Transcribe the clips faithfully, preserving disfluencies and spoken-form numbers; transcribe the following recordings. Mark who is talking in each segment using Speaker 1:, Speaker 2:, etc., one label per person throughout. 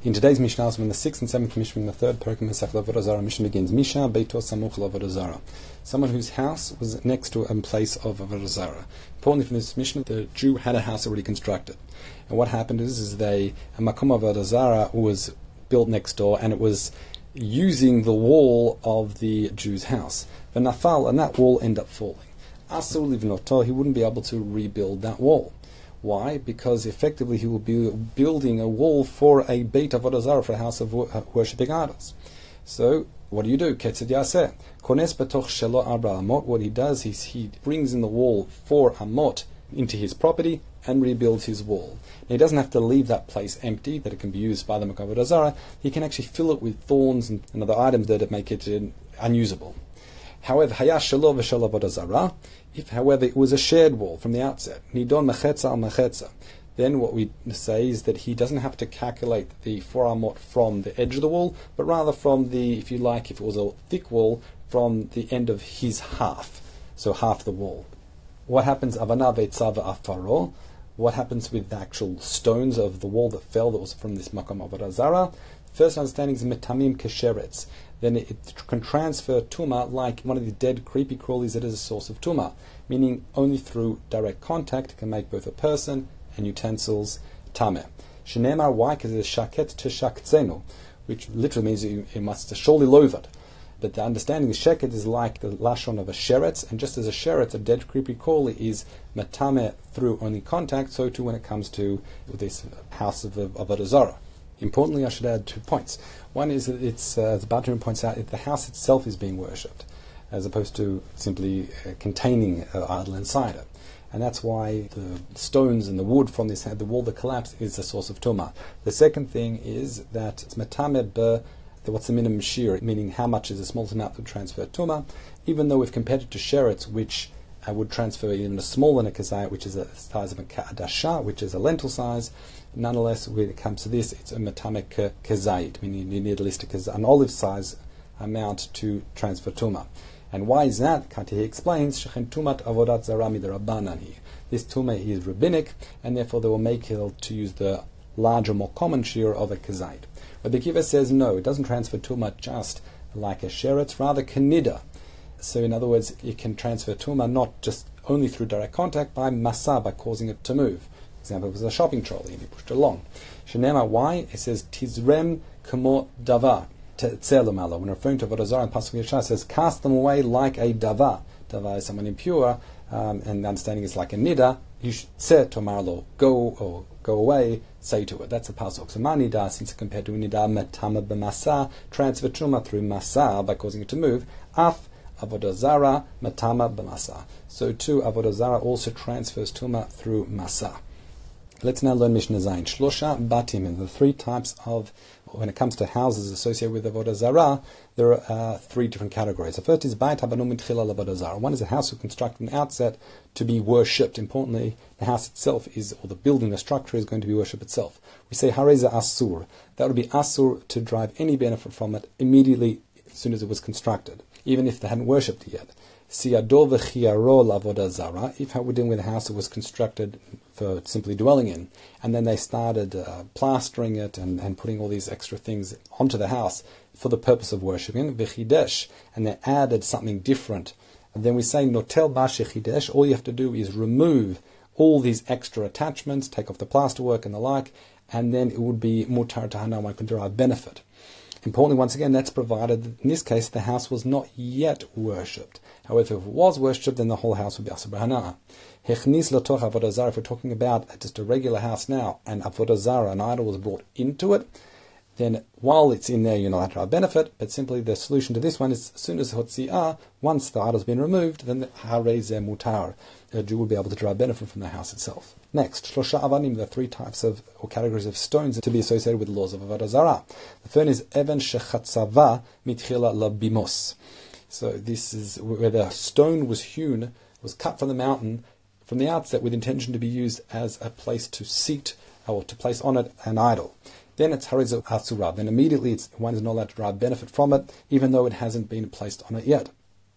Speaker 1: In today's Mishnah, when the sixth and seventh Mishnah, in the third Perek Masech Avodah Zarah, Mishnah begins, Misha Beito Samuch Avodah Zarah. Someone whose house was next to a place of Avodah Zarah. Importantly from this Mishnah, the Jew had a house already constructed. And what happened is, is they, a Makom Avodah Zarah was built next door, and it was using the wall of the Jew's house. The Nafal, and that wall ended up falling. Asur Livnoto, he wouldn't be able to rebuild that wall. Why? Because effectively he will be building a wall for a Beit Avodah Zarah, for a house of worshipping idols. So, what do you do? Ketzed Yaseh. Kones betoch shelo arba amot. What he does is he brings in the wall for amot into his property and rebuilds his wall. Now, he doesn't have to leave that place empty, that it can be used by the Makom Avodah Zarah. He can actually fill it with thorns and, and other items that make it uh, unusable. However, Hayash Shelo v'Shelo Avodah Zarah. If, however, it was a shared wall from the outset, Nidon Mechetza al Mechetza, then what we say is that he doesn't have to calculate the four amot from the edge of the wall, but rather from the, if you like, if it was a thick wall, from the end of his half, so half the wall. What happens? Avana ve'tzava afaro. What happens with the actual stones of the wall that fell, that was from this Makom Avodah Zarah? First understanding is metamim kesheretz. Then it, it can transfer tuma like one of the dead creepy crawlies that is a source of tuma, meaning only through direct contact it can make both a person and utensils tameh. Shenemar, why? Because it is shaket teshaktzenu, which literally means you, you must surely loathe it. But the understanding is sheket is like the lashon of a sheretz, and just as a sheretz, a dead creepy crawly, is matameh through only contact, so too when it comes to this house of Avodah Zarah. Importantly, I should add two points. One is that it's, uh, as Badrin points out, the house itself is being worshipped, as opposed to simply uh, containing an idol inside it. And that's why the stones and the wood from this, the wall that collapsed, is a source of tumah. The second thing is that it's matameh be, what's the minimum shear, meaning how much is the smallest amount that would transfer tumah, even though we've compared it to sheretz, which uh, would transfer even a smaller nekazayat, which is a size of a ka'adasha, which is a lentil size. Nonetheless, when it comes to this, it's a matamek kezayit, meaning you need at least a, an olive size amount to transfer tumah. And why is that? Kati explains, Shechen tumat avodat zarah midrabanan. This tumah is rabbinic, and therefore they will make it to use the larger, more common shear of a kezayit. But the Kiva says no, it doesn't transfer tumah just like a sheretz, rather kanida. So in other words, it can transfer tumah not just only through direct contact, by masa, by causing it to move. For example, it was a shopping trolley and he pushed it along. Shenema, why? It says tizrem kamo davar tzelumalo. When referring to Avodah Zarah in Pasuk Yeshua, it says cast them away like a davar. Davar is someone impure, um, and the understanding is like a nida. You should say to Marlo, go or go away, say to it. That's a pasuk. So ma nida, since it's compared to a nida, metama b'masa, transfer truma through masa by causing it to move. Af Avodah Zarah matama b'masa. So too, Avodah Zarah also transfers tuma through masa. Let's now learn Mishnah Zayin. Shlosha batim, and the three types of, when it comes to houses associated with Avodah Zarah, there are uh, three different categories. The first is Bait Habanu Mitchila Avodah Zarah. One is a house constructed from the outset to be worshipped. Importantly, the house itself is, or the building, the structure is going to be worshipped itself. We say Hareza Asur. That would be Asur to drive any benefit from it immediately as soon as it was constructed, even if they hadn't worshipped it yet. Siyado v'chiaro l'avodah zarah. If we're dealing with a house that was constructed for simply dwelling in, and then they started uh, plastering it and, and putting all these extra things onto the house for the purpose of worshipping, v'chidesh, and they added something different, and then we say notel b'shechidesh. All you have to do is remove all these extra attachments, take off the plasterwork and the like, and then it would be mutar tahana, one can derive benefit. Importantly, once again, that's provided that in this case the house was not yet worshipped. However, if it was worshipped, then the whole house would be asur b'hana. Hechnis l'toch avodah zarah. If we're talking about just a regular house now, and avodah zarah, an idol, was brought into it, then while it's in there, you're not allowed to have benefit. But simply the solution to this one is, as soon as hotziah, once the idol's been removed, then the harezeh mutar, the Jew will be able to derive benefit from the house itself. Next, shlosha avanim, the three types of or categories of stones to be associated with the laws of avodah zarah. The first is even shechatzava mitchila labimos. So this is where the stone was hewn, was cut from the mountain from the outset with intention to be used as a place to seat or to place on it an idol. Then it's harizu asura. Then immediately it's, one is not allowed to derive benefit from it, even though it hasn't been placed on it yet.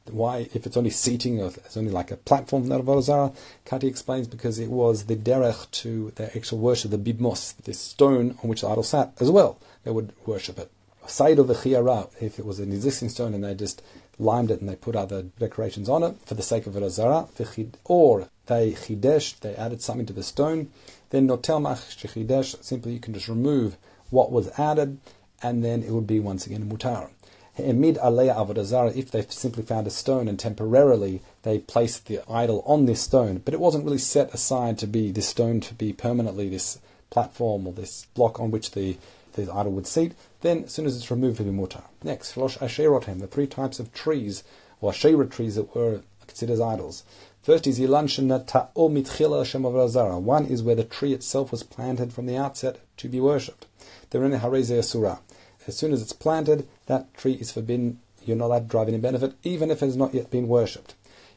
Speaker 1: Why, if it's only seating, or it's only like a platform for that Avodah Zarah? Kati explains because it was the derech to the actual worship, the bibmos, this stone on which the idol sat as well. They would worship it. Side of the chiyara, if it was an existing stone and they just limed it and they put other decorations on it for the sake of Avodah Zarah, or they chidesh, they added something to the stone, then notel mach shechidesh, simply you can just remove what was added, and then it would be once again mutar. Emid aleya avodah zarah, if they simply found a stone and temporarily they placed the idol on this stone, but it wasn't really set aside to be this stone to be permanently this platform or this block on which the, the idol would seat, then as soon as it's removed, it'll be mutar. Next, shlosh asherotem, the three types of trees, or asherah trees that were considered as idols. First is Yilan Shenata'o Mitchila Shem Avodah Zarah. One is where the tree itself was planted from the outset to be worshipped. The Rene Hareze Asura. As soon as it's planted, that tree is forbidden. You're not allowed to derive any benefit, even if it has not yet been worshipped.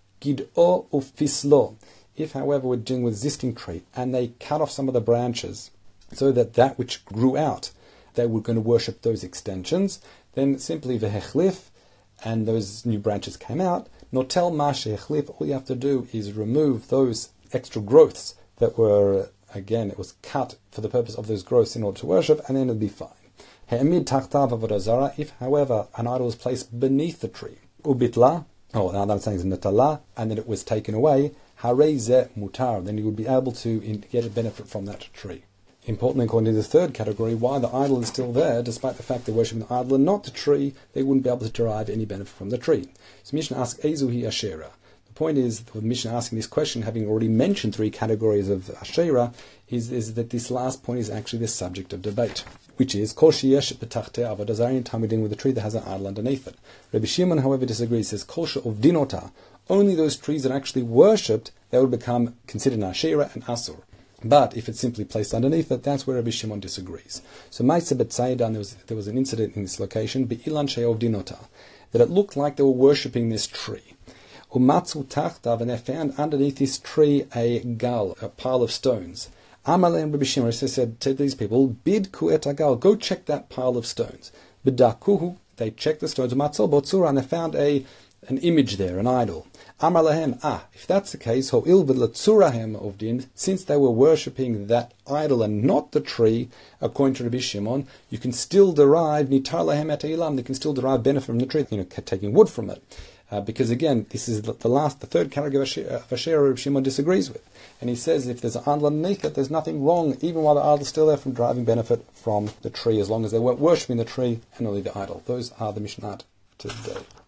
Speaker 1: Gid'o Ufislo. If, however, we're dealing with existing tree, and they cut off some of the branches, so that that which grew out, they were going to worship those extensions, then simply Vehechlif, and those new branches came out, Notel ma shechlif, all you have to do is remove those extra growths that were, again, it was cut for the purpose of those growths in order to worship, and then it'll be fine. He'emid tachtav avodah zarah, if, however, an idol was placed beneath the tree, ubitla, oh, now that's saying is natala, and then it was taken away, hareze mutar, then you would be able to get a benefit from that tree. Importantly, according to the third category, why the idol is still there, despite the fact they're worshipping the idol and not the tree, they wouldn't be able to derive any benefit from the tree. So Mishnah asks, Ezuhi Asherah. The point is, the Mishnah asking this question, having already mentioned three categories of Asherah, is, is that this last point is actually the subject of debate, which is, Kol sheyesh b'tachtei avodah zarah, any time we're dealing with a tree that has an idol underneath it. Rabbi Shimon, however, disagrees, says, Kol she'ov dinota, only those trees that are actually worshipped, they would become considered an Asherah and Asur. But if it's simply placed underneath it, that's where Rabbi Shimon disagrees. So Ma'aseh b'Tzaidan, there was there was an incident in this location, be'ilan she'ov dinota, that it looked like they were worshipping this tree. Umatzu tachtav, and they found underneath this tree a gal, a pile of stones. Amalei and Rabbi Shimon said to these people, Bid ku et agal, go check that pile of stones. B'dakuhu, they checked the stones. Umatzu botzura, and they found a an image there, an idol. Amar lahem, ah, if that's the case, ho'il v'letzurahem ovdin, since they were worshipping that idol and not the tree, according to Rabbi Shimon, you can still derive nitar lahem et ilam, they can still derive benefit from the tree, you know, taking wood from it. Uh, because again, this is the last, the third category of Asherah Rabbi Shimon disagrees with. And he says if there's an idol underneath it, there's nothing wrong, even while the idol's still there, from deriving benefit from the tree, as long as they weren't worshipping the tree and only the idol. Those are the Mishnah today.